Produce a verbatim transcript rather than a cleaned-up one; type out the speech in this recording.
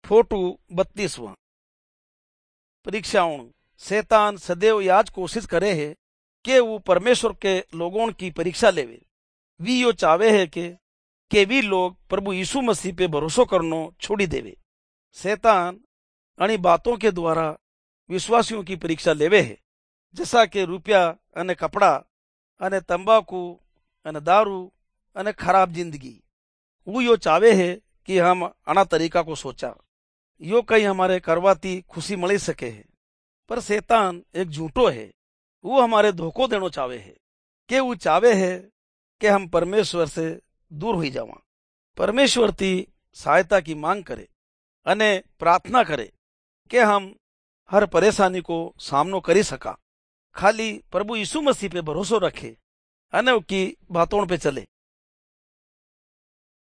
Photo बत्तीसवां। परीक्षाओं शैतान सदैव याज कोशिश करे है कि वो परमेश्वर के लोगों की परीक्षा लेवे। वी यो चाहे है कि के वी लोग प्रभु यीशु मसीह पे भरोसो करनो छोड़ी देवे। शैतान अणी बातों के द्वारा विश्वासियों की परीक्षा लेवे है, जैसा कि रुपया अने कपड़ा अने तंबाकू अने दारू अने खराब जिंदगी। वो यो चाहे है कि हम अना तरीका को सोचा यो कहीं हमारे करवाती खुशी मिल सके है। पर शैतान एक झूठो है, वो हमारे धोखो देनो चाहे है कि वो चाहे है कि हम परमेश्वर से दूर हो जावा। परमेश्वर की सहायता की मांग करे अने प्रार्थना करे कि हम हर परेशानी को सामनो करी सका। खाली प्रभु यीशु मसीह पे भरोसो रखे अने उसकी बातों पे चले।